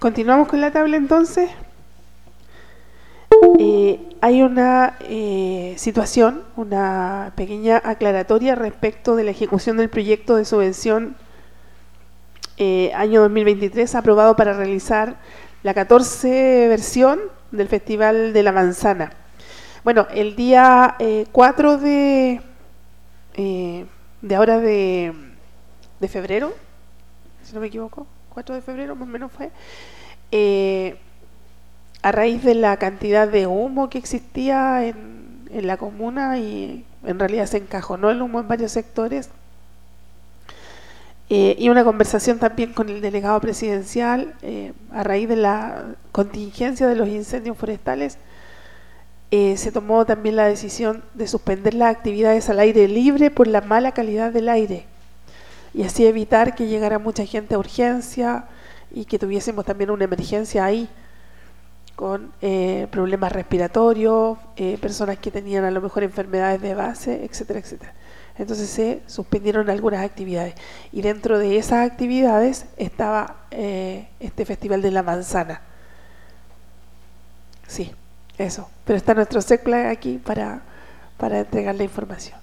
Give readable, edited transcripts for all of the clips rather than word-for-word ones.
Continuamos con la tabla entonces. Hay una situación, una pequeña aclaratoria respecto de la ejecución del proyecto de subvención año 2023 aprobado para realizar la 14 versión del Festival de la Manzana. Bueno, el día 4 de ahora de febrero, si no me equivoco, 4 de febrero más o menos fue, a raíz de la cantidad de humo que existía en la comuna, y en realidad se encajonó el humo en varios sectores, y una conversación también con el delegado presidencial a raíz de la contingencia de los incendios forestales. Se tomó también la decisión de suspender las actividades al aire libre por la mala calidad del aire, y así evitar que llegara mucha gente a urgencia y que tuviésemos también una emergencia ahí con problemas respiratorios, personas que tenían a lo mejor enfermedades de base, etcétera, etcétera. Entonces se suspendieron algunas actividades, y dentro de esas actividades estaba este Festival de la Manzana. Sí, eso. Pero está nuestro SECPLA aquí para entregar la información.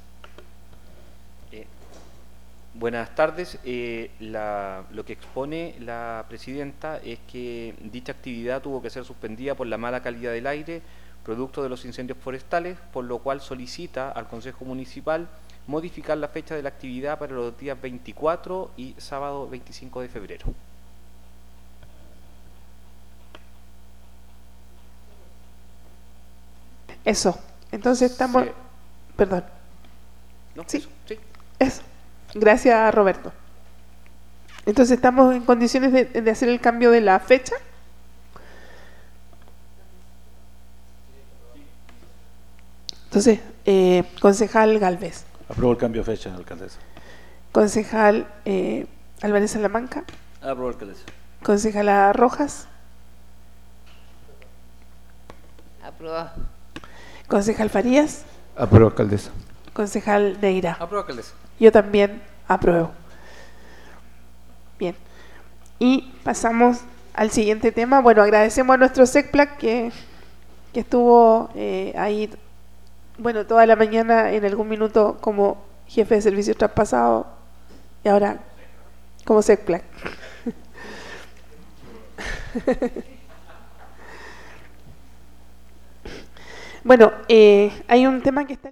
Buenas tardes. Lo que expone la presidenta es que dicha actividad tuvo que ser suspendida por la mala calidad del aire, producto de los incendios forestales, por lo cual solicita al Consejo Municipal modificar la fecha de la actividad para los días 24 y sábado 25 de febrero. Eso. Entonces estamos... Sí. Perdón. ¿No? Sí. Sí. Eso. Gracias, Roberto. Entonces estamos en condiciones de hacer el cambio de la fecha. Entonces, concejal Galvez. Apruebo el cambio de fecha, alcaldesa. Concejal Álvarez Salamanca. Apruebo, alcaldesa. Concejala Rojas. Apruebo. Concejal Farías. Apruebo, alcaldesa. Concejal Neira. Apruebo, alcaldesa. Yo también apruebo. Bien. Y pasamos al siguiente tema. Bueno, agradecemos a nuestro SECPLAC que estuvo ahí, bueno, toda la mañana, en algún minuto como jefe de servicios traspasados y ahora como SECPLAC. Bueno, hay un tema que está...